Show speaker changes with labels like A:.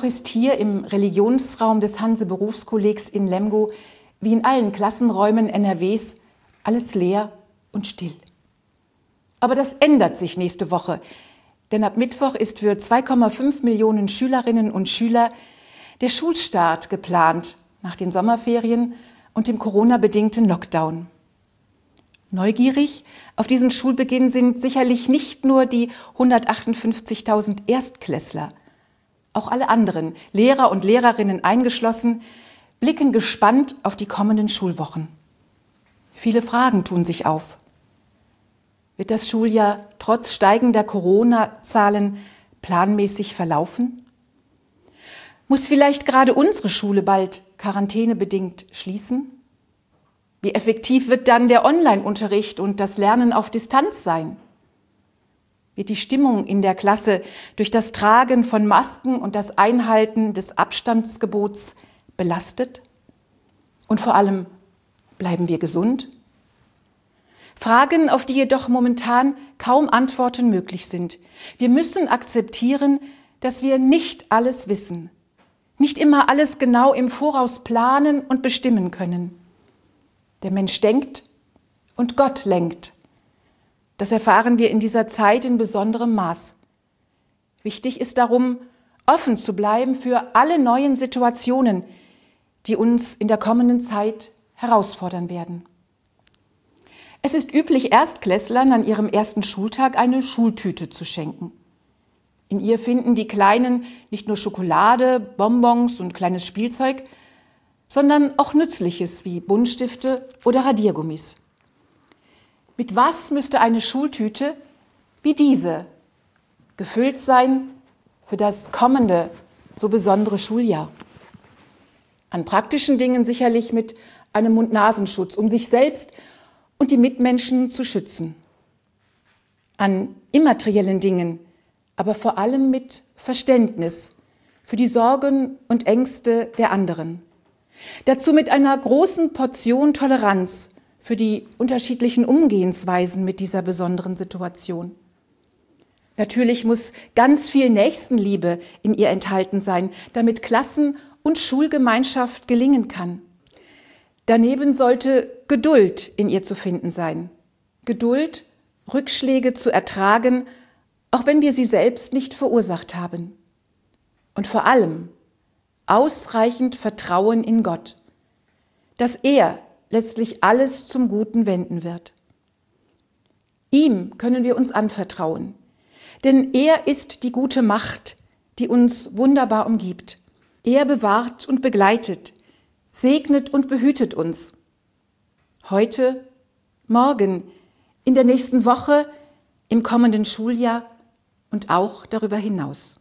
A: ist hier im Religionsraum des Hanse-Berufskollegs in Lemgo, wie in allen Klassenräumen NRWs, alles leer und still. Aber das ändert sich nächste Woche, denn ab Mittwoch ist für 2,5 Millionen Schülerinnen und Schüler der Schulstart geplant nach den Sommerferien und dem Corona-bedingten Lockdown. Neugierig auf diesen Schulbeginn sind sicherlich nicht nur die 158.000 Erstklässler. Auch alle anderen, Lehrer und Lehrerinnen eingeschlossen, blicken gespannt auf die kommenden Schulwochen. Viele Fragen tun sich auf. Wird das Schuljahr trotz steigender Corona-Zahlen planmäßig verlaufen? Muss vielleicht gerade unsere Schule bald quarantänebedingt schließen? Wie effektiv wird dann der Online-Unterricht und das Lernen auf Distanz sein? Wird die Stimmung in der Klasse durch das Tragen von Masken und das Einhalten des Abstandsgebots belastet? Und vor allem, bleiben wir gesund? Fragen, auf die jedoch momentan kaum Antworten möglich sind. Wir müssen akzeptieren, dass wir nicht alles wissen, nicht immer alles genau im Voraus planen und bestimmen können. Der Mensch denkt und Gott lenkt. Das erfahren wir in dieser Zeit in besonderem Maß. Wichtig ist darum, offen zu bleiben für alle neuen Situationen, die uns in der kommenden Zeit herausfordern werden. Es ist üblich, Erstklässlern an ihrem ersten Schultag eine Schultüte zu schenken. In ihr finden die Kleinen nicht nur Schokolade, Bonbons und kleines Spielzeug, sondern auch Nützliches wie Buntstifte oder Radiergummis. Mit was müsste eine Schultüte wie diese gefüllt sein für das kommende, so besondere Schuljahr? An praktischen Dingen sicherlich mit einem Mund-Nasenschutz, um sich selbst und die Mitmenschen zu schützen. An immateriellen Dingen, aber vor allem mit Verständnis für die Sorgen und Ängste der anderen. Dazu mit einer großen Portion Toleranz für die unterschiedlichen Umgehensweisen mit dieser besonderen Situation. Natürlich muss ganz viel Nächstenliebe in ihr enthalten sein, damit Klassen- und Schulgemeinschaft gelingen kann. Daneben sollte Geduld in ihr zu finden sein. Geduld, Rückschläge zu ertragen, auch wenn wir sie selbst nicht verursacht haben. Und vor allem ausreichend Vertrauen in Gott, dass er letztlich alles zum Guten wenden wird. Ihm können wir uns anvertrauen, denn er ist die gute Macht, die uns wunderbar umgibt. Er bewahrt und begleitet, segnet und behütet uns. Heute, morgen, in der nächsten Woche, im kommenden Schuljahr und auch darüber hinaus.